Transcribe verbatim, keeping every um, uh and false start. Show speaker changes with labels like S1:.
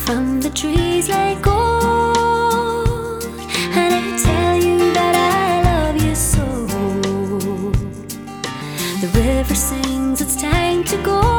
S1: from the trees like gold, and I tell you that I love you so. The river sings, it's time to go.